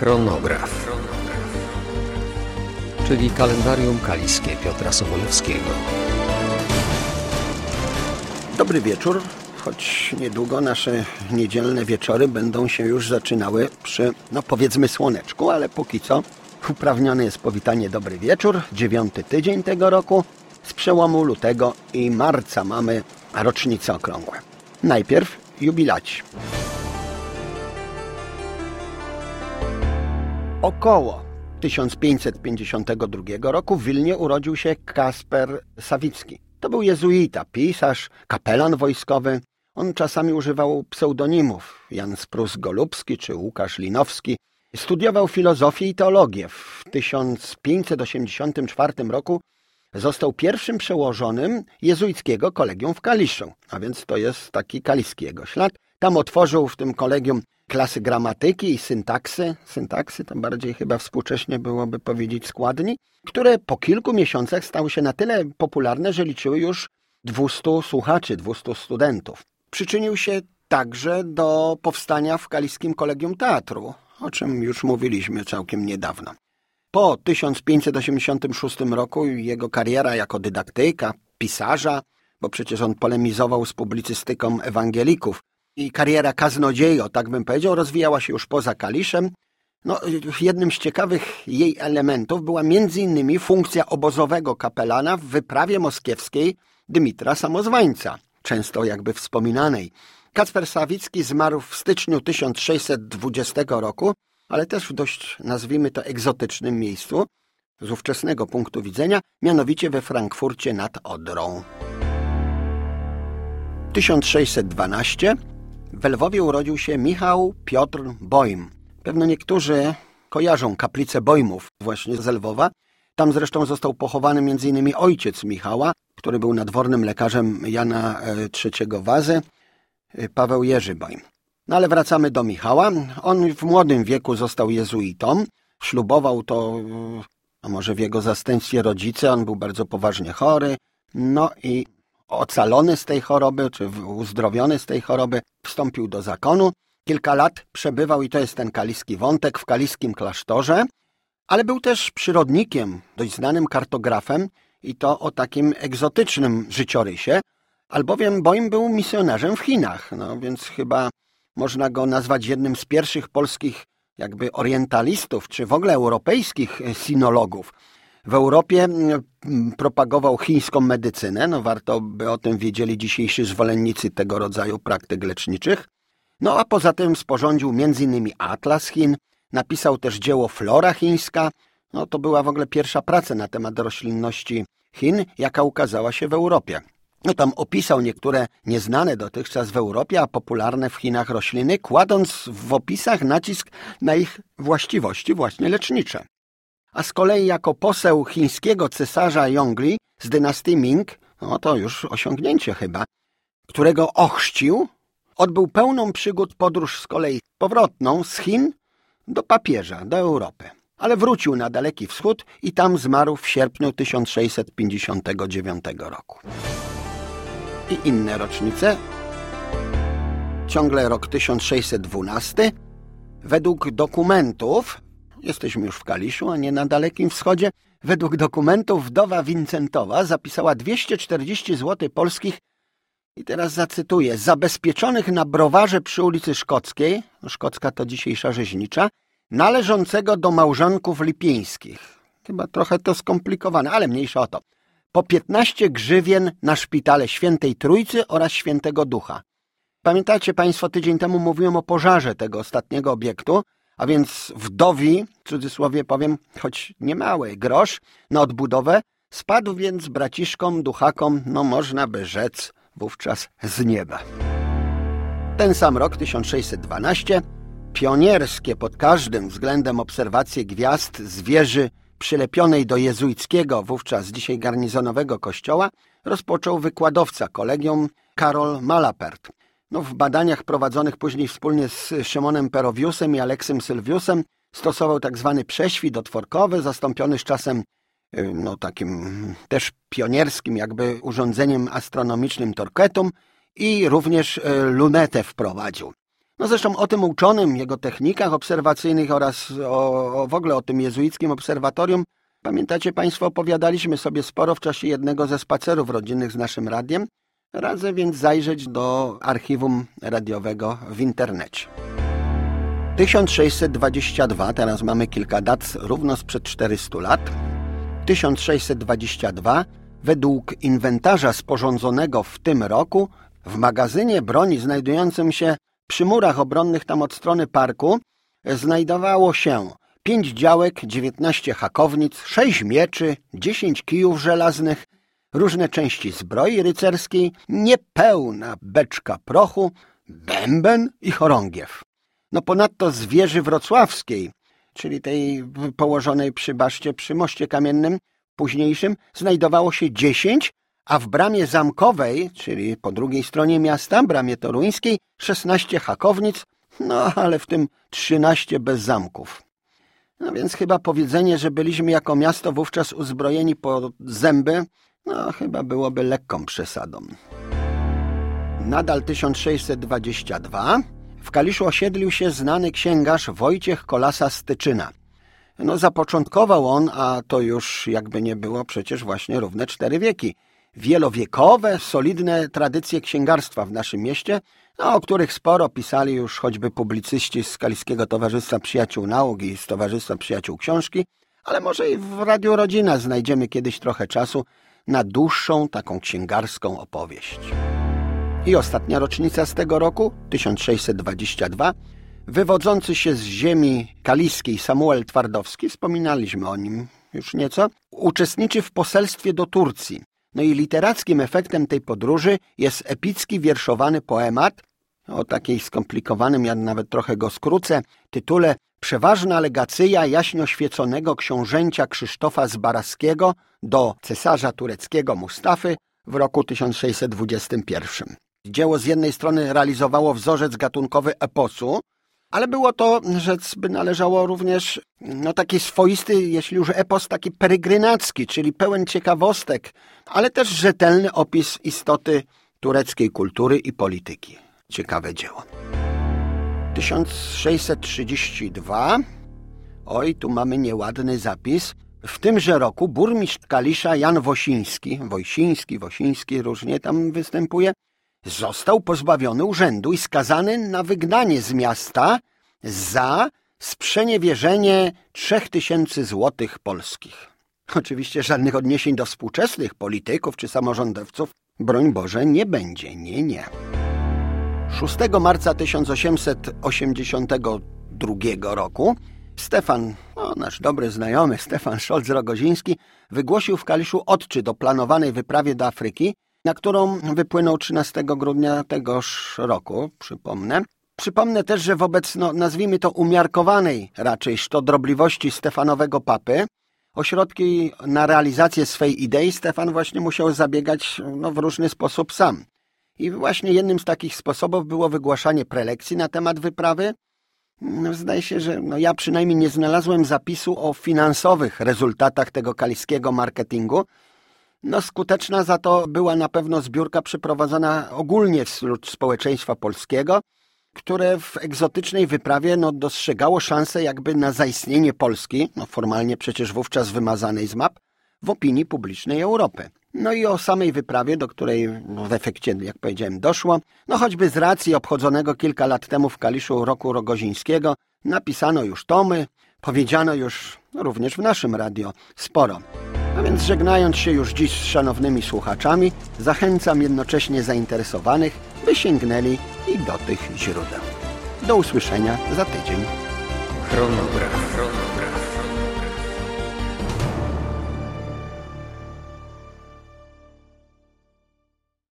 Chronograf, czyli kalendarium kaliskie Piotra Sobolewskiego. Dobry wieczór, choć niedługo nasze niedzielne wieczory będą się już zaczynały przy, powiedzmy słoneczku, ale póki co uprawnione jest powitanie dobry wieczór. 9. tydzień tego roku, z przełomu lutego i marca mamy rocznice okrągłe. Najpierw jubilaci. Około 1552 roku w Wilnie urodził się Kasper Sawicki. To był jezuita, pisarz, kapelan wojskowy. On czasami używał pseudonimów, Jan Sprus-Golubski czy Łukasz Linowski. Studiował filozofię i teologię. W 1584 roku został pierwszym przełożonym jezuickiego kolegium w Kaliszu, a więc to jest taki kaliski jego ślad. Tam otworzył w tym kolegium klasy gramatyki i syntaksy to bardziej chyba współcześnie byłoby powiedzieć składni, które po kilku miesiącach stały się na tyle popularne, że liczyły już 200 słuchaczy, 200 studentów. Przyczynił się także do powstania w Kaliskim Kolegium Teatru, o czym już mówiliśmy całkiem niedawno. Po 1586 roku jego kariera jako dydaktyka, pisarza, bo przecież on polemizował z publicystyką ewangelików, i kariera kaznodzieja, tak bym powiedział, rozwijała się już poza Kaliszem. Jednym z ciekawych jej elementów była m.in. funkcja obozowego kapelana w wyprawie moskiewskiej Dymitra Samozwańca, często jakby wspominanej. Kacper Sawicki zmarł w styczniu 1620 roku, ale też w dość, nazwijmy to, egzotycznym miejscu, z ówczesnego punktu widzenia, mianowicie we Frankfurcie nad Odrą. 1612 w Lwowie urodził się Michał Piotr Bojm. Pewno niektórzy kojarzą kaplicę Bojmów właśnie z Lwowa. Tam zresztą został pochowany m.in. ojciec Michała, który był nadwornym lekarzem Jana III Wazy, Paweł Jerzy Bojm. Ale wracamy do Michała. On w młodym wieku został jezuitą. Ślubował to, a może w jego zastępstwie rodzice. On był bardzo poważnie chory. I ocalony z tej choroby, czy uzdrowiony z tej choroby, wstąpił do zakonu. Kilka lat przebywał, i to jest ten kaliski wątek, w kaliskim klasztorze, ale był też przyrodnikiem, dość znanym kartografem, i to o takim egzotycznym życiorysie, albowiem Bojm był misjonarzem w Chinach, więc chyba można go nazwać jednym z pierwszych polskich jakby orientalistów, czy w ogóle europejskich sinologów. W Europie propagował chińską medycynę, warto by o tym wiedzieli dzisiejsi zwolennicy tego rodzaju praktyk leczniczych. A poza tym sporządził m.in. Atlas Chin, napisał też dzieło Flora chińska. To była w ogóle pierwsza praca na temat roślinności Chin, jaka ukazała się w Europie. Tam opisał niektóre nieznane dotychczas w Europie, a popularne w Chinach rośliny, kładąc w opisach nacisk na ich właściwości właśnie lecznicze. A z kolei jako poseł chińskiego cesarza Yongli z dynastii Ming, to już osiągnięcie chyba, którego ochrzcił, odbył pełną przygód podróż z kolei powrotną z Chin do papieża, do Europy. Ale wrócił na Daleki Wschód i tam zmarł w sierpniu 1659 roku. I inne rocznice. Ciągle rok 1612. Według dokumentów, jesteśmy już w Kaliszu, a nie na Dalekim Wschodzie, według dokumentów wdowa Wincentowa zapisała 240 zł polskich, i teraz zacytuję, zabezpieczonych na browarze przy ulicy Szkockiej, Szkocka to dzisiejsza Rzeźnicza, należącego do małżonków lipińskich. Chyba trochę to skomplikowane, ale mniejsza o to. Po 15 grzywien na szpitale Świętej Trójcy oraz Świętego Ducha. Pamiętacie Państwo, tydzień temu mówiłem o pożarze tego ostatniego obiektu, a więc wdowi, w cudzysłowie powiem, choć niemały grosz na odbudowę, spadł więc braciszkom, duchakom, można by rzec, wówczas z nieba. Ten sam rok, 1612, pionierskie pod każdym względem obserwacje gwiazd z wieży przylepionej do jezuickiego, wówczas dzisiaj garnizonowego kościoła, rozpoczął wykładowca kolegium Karol Malapert. W badaniach prowadzonych później wspólnie z Szymonem Perowiusem i Aleksem Sylwiusem stosował tak zwany prześwit otworkowy, zastąpiony z czasem takim też pionierskim jakby urządzeniem astronomicznym Torquetum, i również lunetę wprowadził. No zresztą o tym uczonym, jego technikach obserwacyjnych oraz w ogóle o tym jezuickim obserwatorium, pamiętacie Państwo, opowiadaliśmy sobie sporo w czasie jednego ze spacerów rodzinnych z naszym radiem. Radzę więc zajrzeć do archiwum radiowego w internecie. 1622, teraz mamy kilka dat równo sprzed 400 lat. 1622, według inwentarza sporządzonego w tym roku, w magazynie broni znajdującym się przy murach obronnych tam od strony parku znajdowało się 5 działek, 19 hakownic, 6 mieczy, 10 kijów żelaznych, różne części zbroi rycerskiej, niepełna beczka prochu, bęben i chorągiew. No ponadto z wieży wrocławskiej, czyli tej położonej przy baszcie, przy moście kamiennym późniejszym, znajdowało się 10, a w bramie zamkowej, czyli po drugiej stronie miasta, bramie toruńskiej, 16 hakownic, no ale w tym 13 bez zamków. No więc chyba powiedzenie, że byliśmy jako miasto wówczas uzbrojeni po zęby, no chyba byłoby lekką przesadą. Nadal 1622. W Kaliszu osiedlił się znany księgarz Wojciech Kolasa z Tyczyna. No zapoczątkował on, a to już jakby nie było przecież właśnie równe 4 wieki. Wielowiekowe, solidne tradycje księgarstwa w naszym mieście, o których sporo pisali już choćby publicyści z Kaliskiego Towarzystwa Przyjaciół Nauk i z Towarzystwa Przyjaciół Książki, ale może i w Radiu Rodzina znajdziemy kiedyś trochę czasu na dłuższą taką księgarską opowieść. I ostatnia rocznica z tego roku, 1622, wywodzący się z ziemi kaliskiej Samuel Twardowski, wspominaliśmy o nim już nieco, uczestniczy w poselstwie do Turcji. No i literackim efektem tej podróży jest epicki wierszowany poemat o takiej skomplikowanym, ja nawet trochę go skrócę, tytule Przeważna legacyja jaśnioświeconego książęcia Krzysztofa Zbaraskiego do cesarza tureckiego Mustafy w roku 1621. Dzieło z jednej strony realizowało wzorzec gatunkowy eposu, ale było to, rzec by należało również, taki swoisty, jeśli już epos, taki peregrynacki, czyli pełen ciekawostek, ale też rzetelny opis istoty tureckiej kultury i polityki. Ciekawe dzieło. 1632. Oj, tu mamy nieładny zapis. W tymże roku burmistrz Kalisza Jan Wosiński, różnie tam występuje, został pozbawiony urzędu i skazany na wygnanie z miasta za sprzeniewierzenie 3000 złotych polskich. Oczywiście żadnych odniesień do współczesnych polityków czy samorządowców, broń Boże, nie będzie, nie. 6 marca 1882 roku Stefan, nasz dobry znajomy Stefan Szolc-Rogoziński, wygłosił w Kaliszu odczyt o planowanej wyprawie do Afryki, na którą wypłynął 13 grudnia tegoż roku, przypomnę. Przypomnę też, że wobec, nazwijmy to umiarkowanej raczej sztodrobliwości Stefanowego papy, o środki na realizację swej idei Stefan właśnie musiał zabiegać w różny sposób sam. I właśnie jednym z takich sposobów było wygłaszanie prelekcji na temat wyprawy. Zdaje się, że ja przynajmniej nie znalazłem zapisu o finansowych rezultatach tego kaliskiego marketingu. Skuteczna za to była na pewno zbiórka przeprowadzona ogólnie wśród społeczeństwa polskiego, które w egzotycznej wyprawie dostrzegało szansę jakby na zaistnienie Polski, formalnie przecież wówczas wymazanej z map, w opinii publicznej Europy. I o samej wyprawie, do której w efekcie, jak powiedziałem, doszło, choćby z racji obchodzonego kilka lat temu w Kaliszu roku Rogozińskiego, napisano już tomy, powiedziano już również w naszym radio sporo. A więc żegnając się już dziś z szanownymi słuchaczami, zachęcam jednocześnie zainteresowanych, by sięgnęli i do tych źródeł. Do usłyszenia za tydzień. Chronograf.